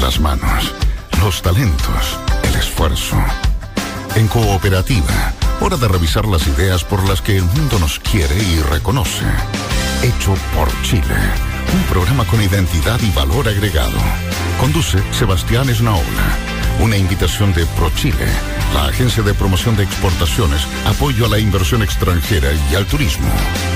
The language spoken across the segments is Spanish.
las manos, los talentos, el esfuerzo. En Cooperativa, hora de revisar las ideas por las que el mundo nos quiere y reconoce. Hecho por Chile. Un programa con identidad y valor agregado. Conduce Sebastián Esnaola. Una invitación de ProChile, la agencia de promoción de exportaciones, apoyo a la inversión extranjera y al turismo.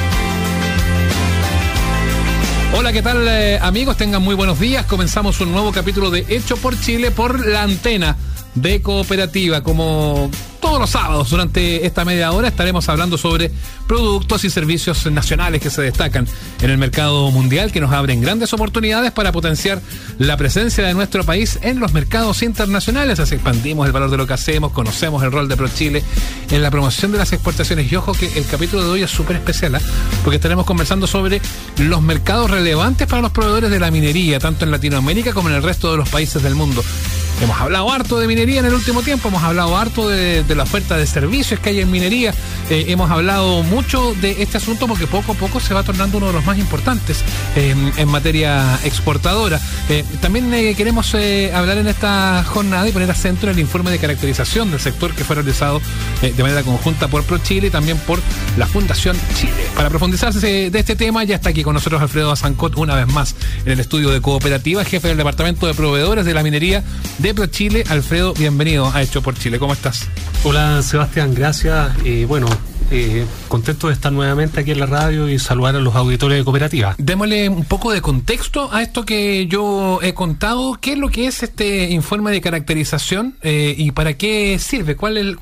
Hola, ¿qué tal, amigos? Tengan muy buenos días. Comenzamos un nuevo capítulo de Hecho por Chile por la antena de Cooperativa. Como todos los sábados durante esta media hora estaremos hablando sobre productos y servicios nacionales que se destacan en el mercado mundial, que nos abren grandes oportunidades para potenciar la presencia de nuestro país en los mercados internacionales. Así expandimos el valor de lo que hacemos, conocemos el rol de ProChile en la promoción de las exportaciones. Y ojo que el capítulo de hoy es súper especial, porque estaremos conversando sobre los mercados relevantes para los proveedores de la minería, tanto en Latinoamérica como en el resto de los países del mundo. Hemos hablado harto de minería en el último tiempo, hemos hablado harto de la oferta de servicios que hay en minería, hemos hablado mucho de este asunto porque poco a poco se va tornando uno de los más importantes en materia exportadora. También queremos hablar en esta jornada y poner acento en el informe de caracterización del sector que fue realizado de manera conjunta por ProChile y también por la Fundación Chile. Para profundizarse de este tema, ya está aquí con nosotros Alfredo Azancot una vez más en el estudio de Cooperativa, jefe del Departamento de Proveedores de la Minería de ProChile. Alfredo, bienvenido a Hecho por Chile. ¿Cómo estás? Hola, Sebastián, gracias. Contento de estar nuevamente aquí en la radio y saludar a los auditores de Cooperativa. Démosle un poco de contexto a esto que yo he contado. ¿Qué es lo que es este informe de caracterización y para qué sirve? ¿Cuáles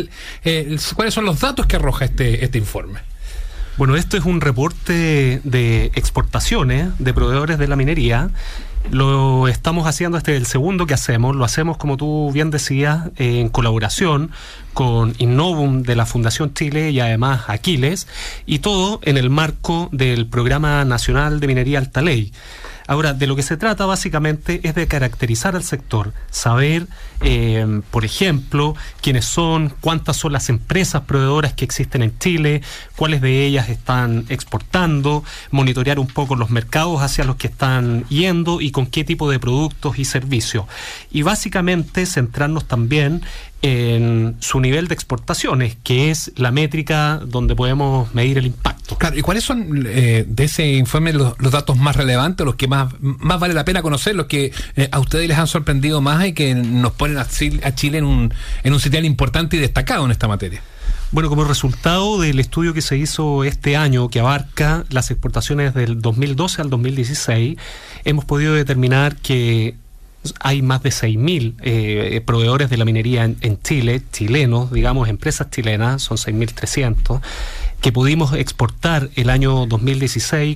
son los datos que arroja este informe? Bueno, esto es un reporte de exportaciones de proveedores de la minería. Lo estamos haciendo, este es el segundo que hacemos, lo hacemos, como tú bien decías, en colaboración con Innovum de la Fundación Chile y además Aquiles, y todo en el marco del Programa Nacional de Minería Alta Ley. Ahora, de lo que se trata básicamente es de caracterizar al sector, saber, por ejemplo, quiénes son, cuántas son las empresas proveedoras que existen en Chile, cuáles de ellas están exportando, monitorear un poco los mercados hacia los que están yendo y con qué tipo de productos y servicios. Y básicamente centrarnos también en su nivel de exportaciones, que es la métrica donde podemos medir el impacto. Claro, ¿y cuáles son de ese informe los datos más relevantes, los que más vale la pena conocer, los que a ustedes les han sorprendido más y que nos ponen a Chile en un sitial importante y destacado en esta materia? Bueno, como resultado del estudio que se hizo este año, que abarca las exportaciones del 2012 al 2016, hemos podido determinar que hay más de 6.000 proveedores de la minería en Chile, chilenos, digamos, empresas chilenas, son 6.300, que pudimos exportar el año 2016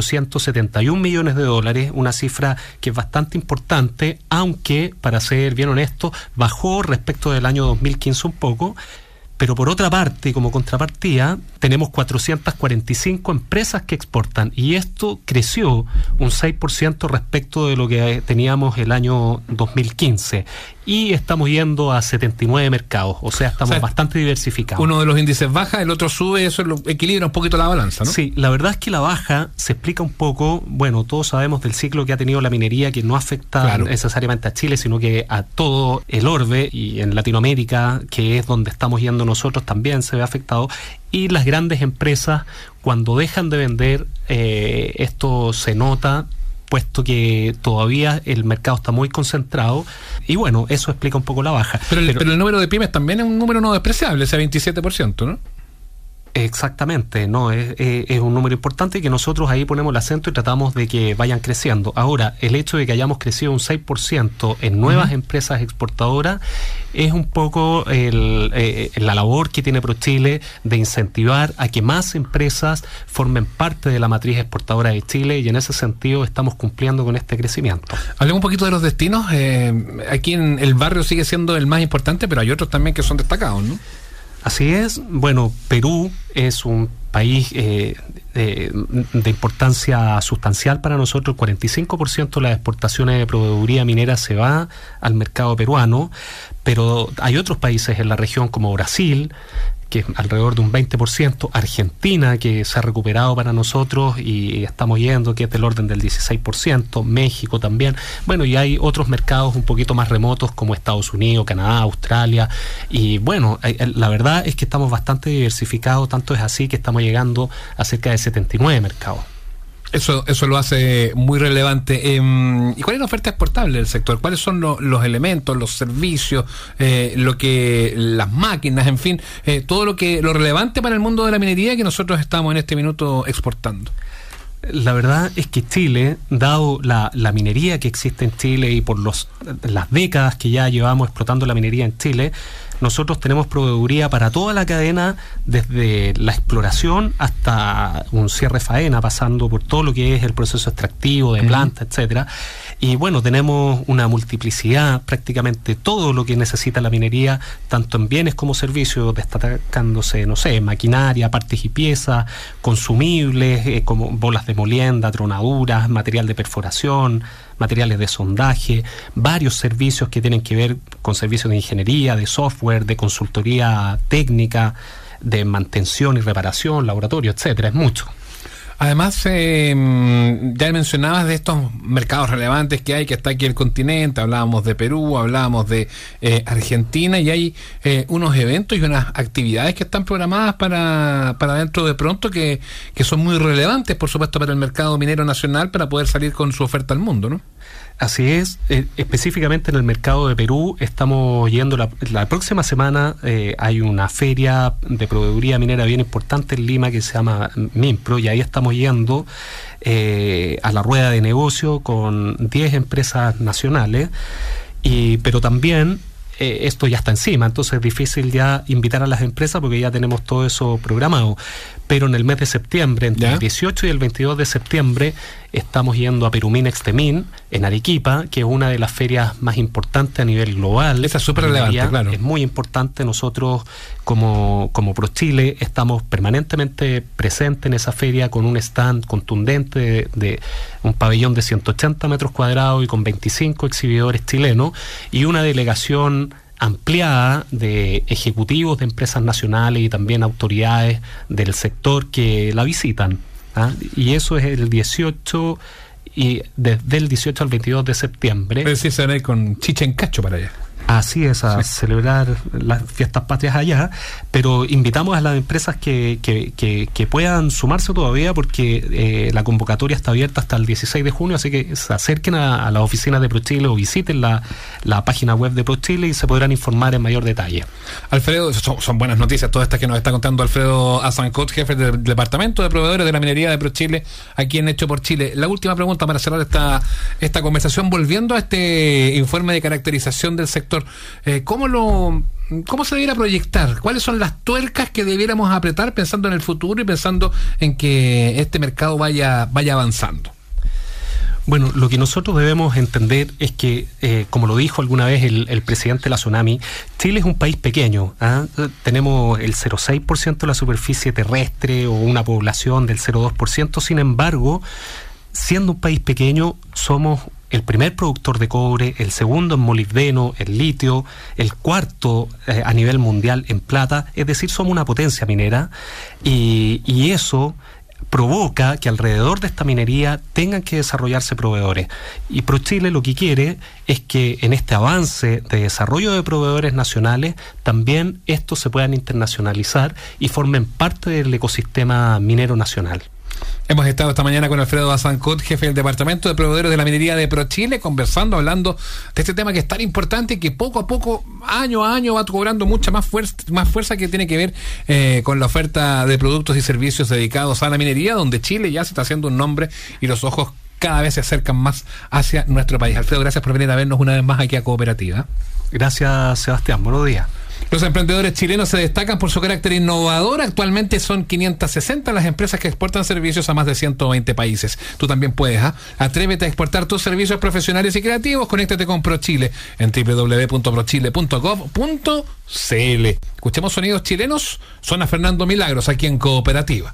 $471 millones, una cifra que es bastante importante, aunque, para ser bien honesto, bajó respecto del año 2015 un poco. Pero por otra parte, como contrapartida, tenemos 445 empresas que exportan y esto creció un 6% respecto de lo que teníamos el año 2015 y estamos yendo a 79 mercados, o sea, estamos bastante diversificados. Uno de los índices baja, el otro sube, eso lo equilibra un poquito la balanza, ¿no? Sí, la verdad es que la baja se explica un poco, bueno, todos sabemos del ciclo que ha tenido la minería, que no afecta necesariamente a Chile, sino que a todo el orbe, y en Latinoamérica, que es donde estamos yendo nosotros, también se ve afectado. Y las grandes empresas, cuando dejan de vender, esto se nota, puesto que todavía el mercado está muy concentrado, y bueno, eso explica un poco la baja. Pero el número de pymes también es un número no despreciable, ese 27%, ¿no? Exactamente, no es un número importante y que nosotros ahí ponemos el acento y tratamos de que vayan creciendo. Ahora, el hecho de que hayamos crecido un 6% en nuevas empresas exportadoras es un poco la labor que tiene ProChile de incentivar a que más empresas formen parte de la matriz exportadora de Chile, y en ese sentido estamos cumpliendo con este crecimiento. Hablemos un poquito de los destinos. Aquí en el barrio sigue siendo el más importante, pero hay otros también que son destacados, ¿no? Así es. Bueno, Perú es un país de importancia sustancial para nosotros. El 45% de las exportaciones de proveeduría minera se va al mercado peruano, pero hay otros países en la región como Brasil, que es alrededor de un 20%, Argentina, que se ha recuperado para nosotros y estamos yendo, que es del orden del 16%, México también, bueno, y hay otros mercados un poquito más remotos como Estados Unidos, Canadá, Australia, y bueno, la verdad es que estamos bastante diversificados, tanto es así que estamos llegando a cerca de 79 mercados. Eso lo hace muy relevante. ¿Y cuál es la oferta exportable del sector? ¿Cuáles son los elementos, los servicios, las máquinas, en fin, todo lo relevante para el mundo de la minería que nosotros estamos en este minuto exportando? La verdad es que Chile, dado la minería que existe en Chile y por las décadas que ya llevamos explotando la minería en Chile, nosotros tenemos proveeduría para toda la cadena, desde la exploración hasta un cierre faena, pasando por todo lo que es el proceso extractivo de planta, etcétera. Y bueno, tenemos una multiplicidad, prácticamente todo lo que necesita la minería, tanto en bienes como servicios, destacándose, no sé, maquinaria, partes y piezas, consumibles, como bolas de molienda, tronaduras, material de perforación, materiales de sondaje, varios servicios que tienen que ver con servicios de ingeniería, de software, de consultoría técnica, de mantención y reparación, laboratorio, etcétera, es mucho. Además, ya mencionabas de estos mercados relevantes que hay, que está aquí el continente, hablábamos de Perú, hablábamos de Argentina, y hay unos eventos y unas actividades que están programadas para dentro de pronto que son muy relevantes, por supuesto, para el mercado minero nacional, para poder salir con su oferta al mundo, ¿no? Así es, específicamente en el mercado de Perú estamos yendo la próxima semana, hay una feria de proveeduría minera bien importante en Lima que se llama Minpro, y ahí estamos yendo a la rueda de negocio con 10 empresas nacionales, pero también esto ya está encima, entonces es difícil ya invitar a las empresas porque ya tenemos todo eso programado. Pero en el mes de septiembre, entre el 18 y el 22 de septiembre, estamos yendo a Peruminex Temin, en Arequipa, que es una de las ferias más importantes a nivel global. Esa es súper relevante, claro. Es muy importante. Nosotros, como ProChile, estamos permanentemente presentes en esa feria con un stand contundente de un pabellón de 180 metros cuadrados y con 25 exhibidores chilenos y una delegación ampliada de ejecutivos de empresas nacionales y también autoridades del sector que la visitan, ¿ah? Y eso es el 18 y desde el 18 al 22 de septiembre. Es decir, se van a ir con chicha en cacho para allá. Así es, a celebrar las fiestas patrias allá, pero invitamos a las empresas que puedan sumarse todavía porque la convocatoria está abierta hasta el 16 de junio, así que se acerquen a las oficinas de ProChile o visiten la página web de ProChile y se podrán informar en mayor detalle. Alfredo, son buenas noticias todas estas que nos está contando Alfredo Azancot, jefe del Departamento de Proveedores de la Minería de ProChile, aquí en Hecho por Chile. La última pregunta para cerrar esta conversación, volviendo a este informe de caracterización del sector. ¿Cómo se debiera proyectar? ¿Cuáles son las tuercas que debiéramos apretar pensando en el futuro y pensando en que este mercado vaya avanzando? Bueno, lo que nosotros debemos entender es que, como lo dijo alguna vez el presidente de la Tsunami, Chile es un país pequeño, ¿ah? Tenemos el 0,6% de la superficie terrestre o una población del 0,2%, sin embargo, siendo un país pequeño, somos el primer productor de cobre, el segundo en molibdeno, el litio, el cuarto a nivel mundial en plata, es decir, somos una potencia minera y eso provoca que alrededor de esta minería tengan que desarrollarse proveedores. Y ProChile lo que quiere es que en este avance de desarrollo de proveedores nacionales también estos se puedan internacionalizar y formen parte del ecosistema minero nacional. Hemos estado esta mañana con Alfredo Azancot, jefe del Departamento de Proveedores de la Minería de ProChile, hablando de este tema que es tan importante y que poco a poco, año a año, va cobrando mucha más fuerza que tiene que ver con la oferta de productos y servicios dedicados a la minería, donde Chile ya se está haciendo un nombre y los ojos cada vez se acercan más hacia nuestro país. Alfredo, gracias por venir a vernos una vez más aquí a Cooperativa. Gracias, Sebastián. Buenos días. Los emprendedores chilenos se destacan por su carácter innovador. Actualmente son 560 las empresas que exportan servicios a más de 120 países. Tú también puedes, Atrévete a exportar tus servicios profesionales y creativos. Conéctate con ProChile en www.prochile.gov.cl. Escuchemos sonidos chilenos. Suena Fernando Milagros aquí en Cooperativa.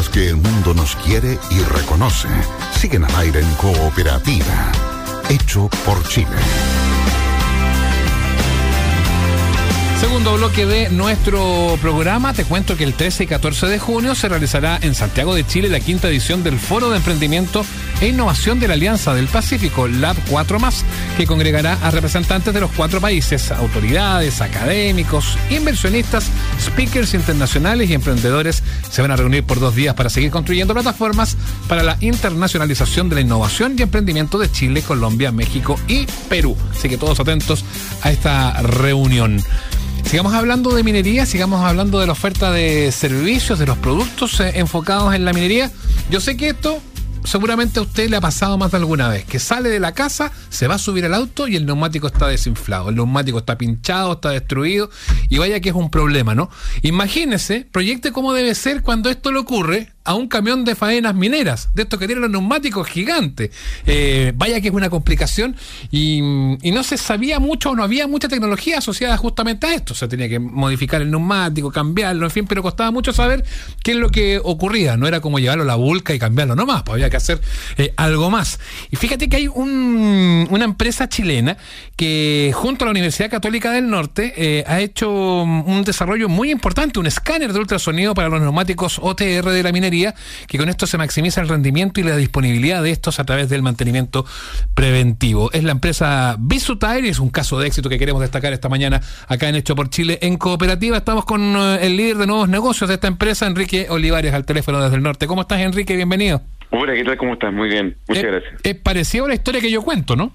las que el mundo nos quiere y reconoce, siguen al aire en Cooperativa. Hecho por Chile. Segundo bloque de nuestro programa, te cuento que el 13 y 14 de junio se realizará en Santiago de Chile la quinta edición del Foro de Emprendimiento e Innovación de la Alianza del Pacífico, Lab 4+, que congregará a representantes de los 4 países, autoridades, académicos, inversionistas, speakers internacionales y emprendedores. Se van a reunir por 2 días para seguir construyendo plataformas para la internacionalización de la innovación y emprendimiento de Chile, Colombia, México y Perú. Así que todos atentos a esta reunión. Sigamos hablando de minería, sigamos hablando de la oferta de servicios, de los productos enfocados en la minería. Yo sé que esto seguramente a usted le ha pasado más de alguna vez, que sale de la casa, se va a subir al auto y el neumático está desinflado, el neumático está pinchado, está destruido, y vaya que es un problema, ¿no? Imagínese, proyecte cómo debe ser cuando esto le ocurre a un camión de faenas mineras, de estos que tienen los neumáticos gigantes. Vaya que es una complicación y no se sabía mucho o no había mucha tecnología asociada justamente a esto. O sea, tenía que modificar el neumático, cambiarlo, en fin, pero costaba mucho saber qué es lo que ocurría. No era como llevarlo a la vulca y cambiarlo nomás, pues había que hacer algo más. Y fíjate que hay una empresa chilena que junto a la Universidad Católica del Norte ha hecho un desarrollo muy importante, un escáner de ultrasonido para los neumáticos OTR de la minería, que con esto se maximiza el rendimiento y la disponibilidad de estos a través del mantenimiento preventivo. Es la empresa Bisutire y es un caso de éxito que queremos destacar esta mañana acá en Hecho por Chile en Cooperativa. Estamos con el líder de nuevos negocios de esta empresa, Enrique Olivares, al teléfono desde el norte. ¿Cómo estás, Enrique? Bienvenido. Hola, ¿qué tal? ¿Cómo estás? Muy bien, muchas gracias. Es parecido a la historia que yo cuento, ¿no?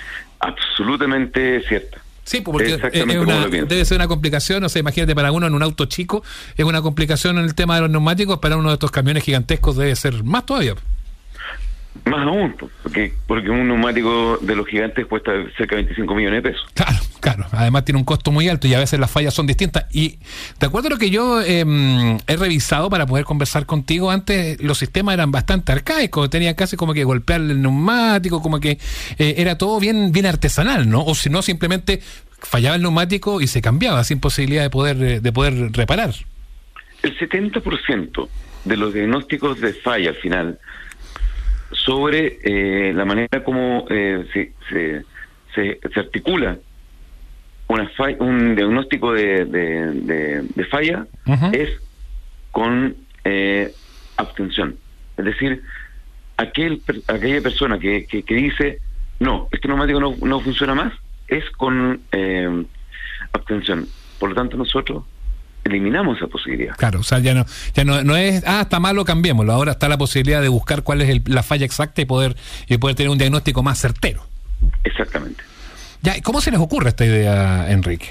Absolutamente cierta. Sí, porque debe ser una complicación, o sea, imagínate, para uno en un auto chico es una complicación en el tema de los neumáticos, para uno de estos camiones gigantescos debe ser más todavía. Más aún, porque un neumático de los gigantes cuesta cerca de 25 millones de pesos. Claro, además tiene un costo muy alto y a veces las fallas son distintas. Y de acuerdo a lo que yo he revisado para poder conversar contigo, antes los sistemas eran bastante arcaicos, tenían casi como que golpear el neumático, como que era todo bien artesanal, ¿no? O si no, simplemente fallaba el neumático y se cambiaba sin posibilidad de poder reparar. El 70% de los diagnósticos de falla al final sobre la manera como se articula un diagnóstico de falla es con abstención. Es decir, aquella persona que dice no, este neumático no funciona más, es con abstención. Por lo tanto, nosotros eliminamos esa posibilidad. Claro, o sea, ya no es, está malo, cambiémoslo. Ahora está la posibilidad de buscar cuál es la falla exacta y poder tener un diagnóstico más certero. Exactamente. Ya, ¿cómo se les ocurre esta idea, Enrique?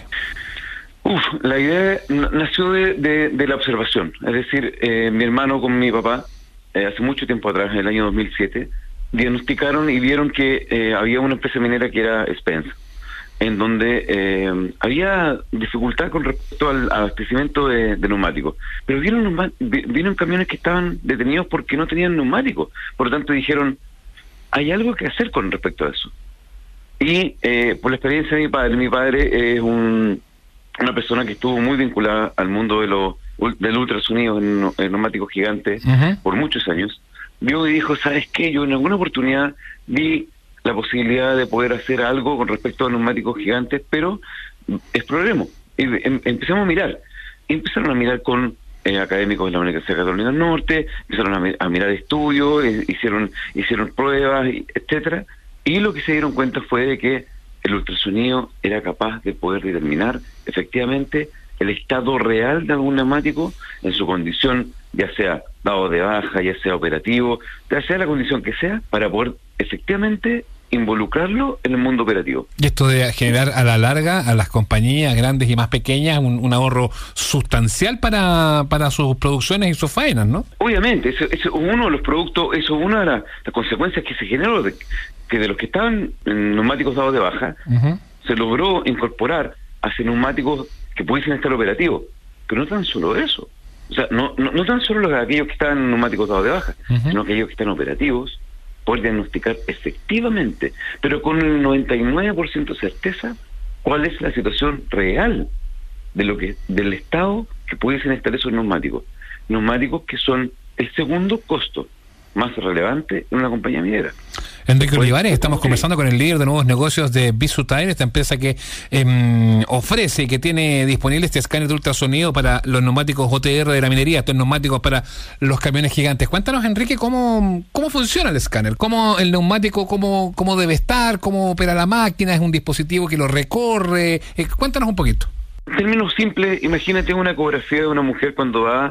La idea nació de la observación. Es decir, mi hermano con mi papá, hace mucho tiempo atrás, en el año 2007, diagnosticaron y vieron que había una empresa minera que era Spence, en donde había dificultad con respecto al abastecimiento de neumáticos. Pero vieron camiones que estaban detenidos porque no tenían neumáticos. Por lo tanto dijeron, hay algo que hacer con respecto a eso. Y por la experiencia de mi padre es una persona que estuvo muy vinculada al mundo del ultrasonido en neumáticos gigantes por muchos años. Vio y dijo, ¿sabes qué? Yo en alguna oportunidad vi la posibilidad de poder hacer algo con respecto a neumáticos gigantes, pero exploremos. Y empezamos a mirar. Y empezaron a mirar con académicos de la Universidad Católica del Norte, empezaron a mirar estudios, hicieron pruebas, etcétera. Y lo que se dieron cuenta fue de que el ultrasonido era capaz de poder determinar efectivamente el estado real de algún neumático en su condición, ya sea dado de baja, ya sea operativo, ya sea la condición que sea, para poder efectivamente involucrarlo en el mundo operativo. Y esto de generar a la larga a las compañías grandes y más pequeñas un ahorro sustancial para sus producciones y sus faenas, ¿no? Obviamente, eso es uno de los productos, eso es una de las consecuencias que se generó, que de los que estaban en neumáticos dados de baja, se logró incorporar hacia neumáticos que pudiesen estar operativos. Pero no tan solo eso. O sea, no tan solo aquellos que están en neumáticos dados de baja, sino aquellos que están operativos, poder diagnosticar efectivamente, pero con el 99% de certeza, cuál es la situación real de del estado que pudiesen estar esos neumáticos. Neumáticos que son el segundo costo más relevante en una compañía minera. Enrique Olivares, estamos conversando con el líder de nuevos negocios de Visutile, esta empresa que ofrece y que tiene disponible este escáner de ultrasonido para los neumáticos OTR de la minería, estos neumáticos para los camiones gigantes. Cuéntanos, Enrique, cómo funciona el escáner, cómo el neumático, cómo debe estar, cómo opera la máquina, es un dispositivo que lo recorre. Cuéntanos un poquito. En términos simples, imagínate una ecografía de una mujer cuando va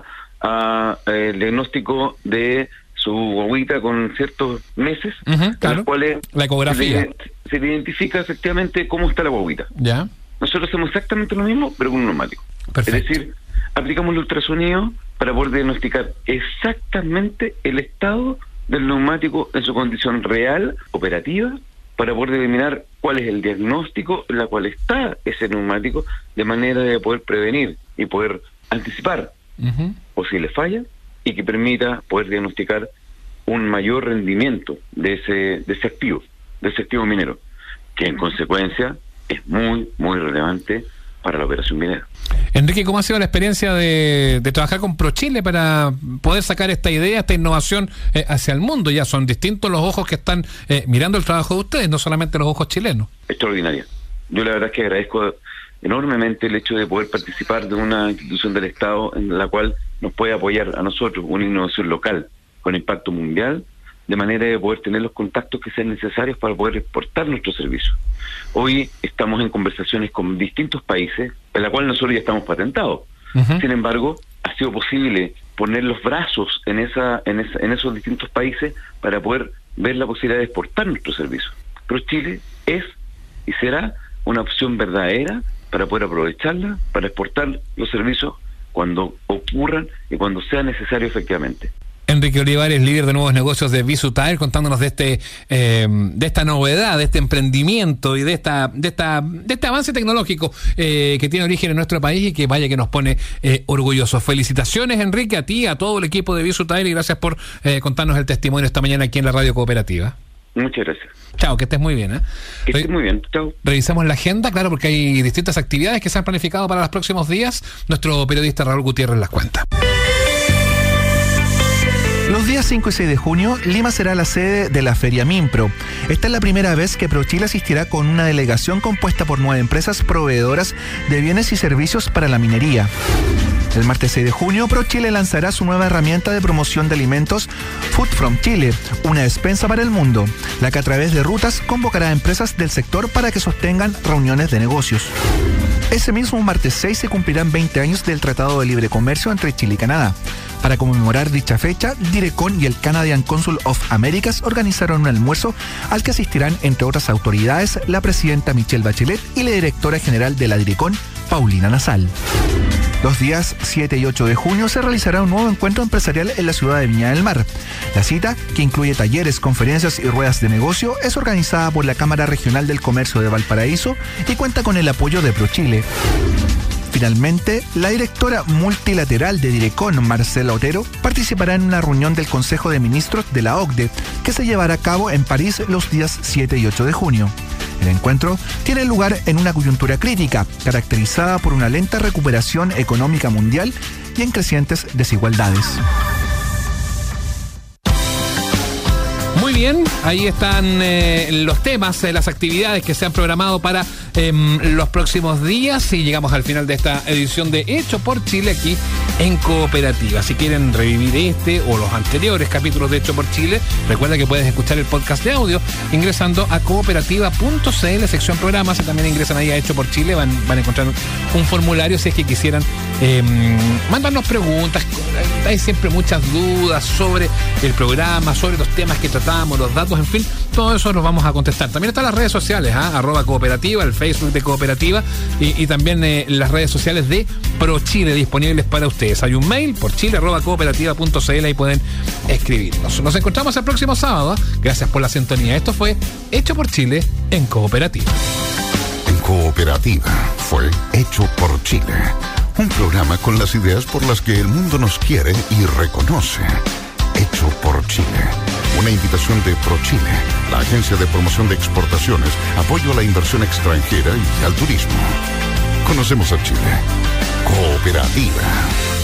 el diagnóstico de su guaguita con ciertos meses, claro. en los cuales la ecografía se identifica efectivamente cómo está la guaguita. Ya. Nosotros hacemos exactamente lo mismo, pero con un neumático. Perfecto. Es decir, aplicamos el ultrasonido para poder diagnosticar exactamente el estado del neumático en su condición real, operativa, para poder determinar cuál es el diagnóstico en la cual está ese neumático, de manera de poder prevenir y poder anticipar posibles fallas, y que permita poder diagnosticar un mayor rendimiento de ese activo minero, que en consecuencia es muy, muy relevante para la operación minera. Enrique, ¿cómo ha sido la experiencia de trabajar con ProChile para poder sacar esta idea, esta innovación hacia el mundo? Ya son distintos los ojos que están mirando el trabajo de ustedes, no solamente los ojos chilenos. Extraordinaria. Yo la verdad es que agradezco enormemente el hecho de poder participar de una institución del Estado en la cual nos puede apoyar a nosotros, una innovación local con impacto mundial, de manera de poder tener los contactos que sean necesarios para poder exportar nuestros servicios. Hoy estamos en conversaciones con distintos países, en la cual nosotros ya estamos patentados. Sin embargo, ha sido posible poner los brazos en esos distintos países para poder ver la posibilidad de exportar nuestros servicios. Pero Chile es y será una opción verdadera para poder aprovecharla, para exportar los servicios cuando ocurran y cuando sea necesario efectivamente. Enrique Olivares, líder de nuevos negocios de Visutile, contándonos de esta novedad, de este emprendimiento y de este avance tecnológico que tiene origen en nuestro país y que vaya que nos pone orgullosos. Felicitaciones, Enrique, a ti, a todo el equipo de Visutile, y gracias por contarnos el testimonio esta mañana aquí en la Radio Cooperativa. Muchas gracias. Chao, que estés muy bien. Que estés muy bien, chao. Revisamos la agenda, claro, porque hay distintas actividades que se han planificado para los próximos días. Nuestro periodista Raúl Gutiérrez las cuenta. Los días 5 y 6 de junio, Lima será la sede de la Feria Minpro. Esta es la primera vez que ProChile asistirá con una delegación compuesta por 9 empresas proveedoras de bienes y servicios para la minería. El martes 6 de junio, ProChile lanzará su nueva herramienta de promoción de alimentos, Food from Chile, una despensa para el mundo, la que a través de rutas convocará a empresas del sector para que sostengan reuniones de negocios. Ese mismo martes 6 se cumplirán 20 años del Tratado de Libre Comercio entre Chile y Canadá. Para conmemorar dicha fecha, Direcon y el Canadian Council of Americas organizaron un almuerzo al que asistirán, entre otras autoridades, la presidenta Michelle Bachelet y la directora general de la Direcon, Paulina Nasal. Los días 7 y 8 de junio se realizará un nuevo encuentro empresarial en la ciudad de Viña del Mar. La cita, que incluye talleres, conferencias y ruedas de negocio, es organizada por la Cámara Regional del Comercio de Valparaíso y cuenta con el apoyo de ProChile. Finalmente, la directora multilateral de Direcon, Marcela Otero, participará en una reunión del Consejo de Ministros de la OCDE, que se llevará a cabo en París los días 7 y 8 de junio. El encuentro tiene lugar en una coyuntura crítica, caracterizada por una lenta recuperación económica mundial y en crecientes desigualdades. Muy bien, ahí están los temas, las actividades que se han programado para los próximos días, y llegamos al final de esta edición de Hecho por Chile aquí en Cooperativa. Si quieren revivir este o los anteriores capítulos de Hecho por Chile, recuerda que puedes escuchar el podcast de audio ingresando a cooperativa.cl, sección programas, y también ingresan ahí a Hecho por Chile, van a encontrar un formulario si es que quisieran mandarnos preguntas. Hay siempre muchas dudas sobre el programa, sobre los temas que tratamos, los datos, en fin, todo eso los vamos a contestar. También están las redes sociales, @cooperativa, el Facebook de Cooperativa y también las redes sociales de ProChile disponibles para ustedes. Hay un mail, porchile@cooperativa.cl, ahí pueden escribirnos. Nos encontramos el próximo sábado. Gracias por la sintonía. Esto fue Hecho por Chile en Cooperativa. En Cooperativa fue Hecho por Chile. Un programa con las ideas por las que el mundo nos quiere y reconoce. Hecho por Chile. Una invitación de ProChile, la agencia de promoción de exportaciones, apoyo a la inversión extranjera y al turismo. Conocemos a Chile. Cooperativa.